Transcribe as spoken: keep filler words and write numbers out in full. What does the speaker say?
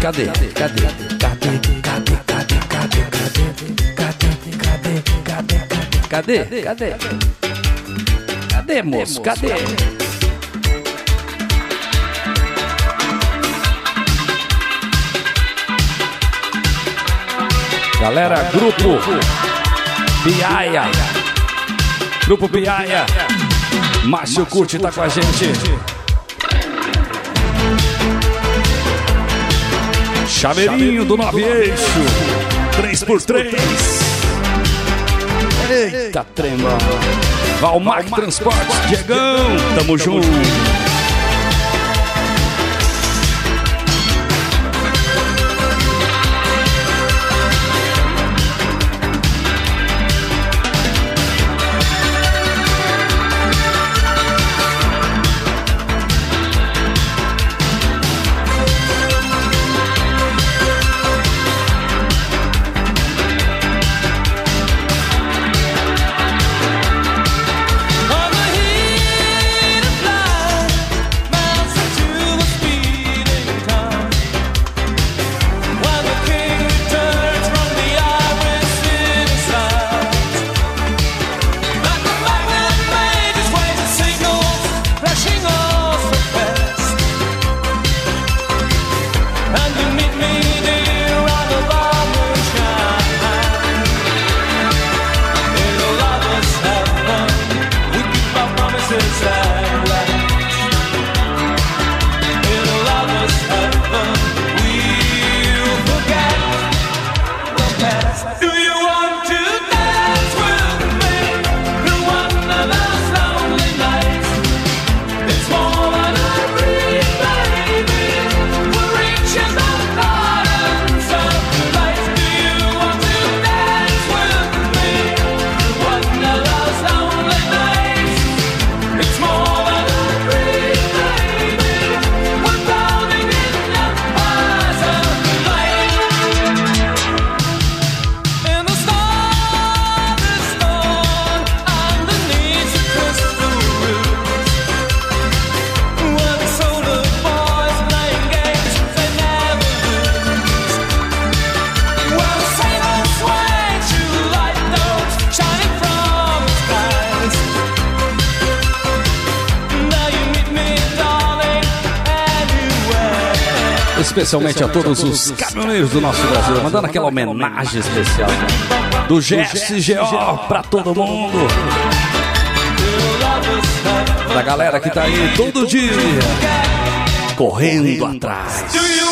Cadê? Cadê? Cadê? Cadê? Cadê? Cadê? Cadê? Cadê? Cadê? Cadê? Cadê? Cadê? Cadê, moço? Cadê? Galera, grupo Piaia. Grupo Piaia. Márcio Curti tá com a gente. Chaveirinho do Nove Eixo. três por três. Eita, trema. Valmac Transportes, Diegão. Tamo junto. Especialmente a todos os caminhoneiros do nosso Brasil, mandando aquela homenagem especial do G S G O pra todo mundo, da galera que tá aí todo dia correndo atrás.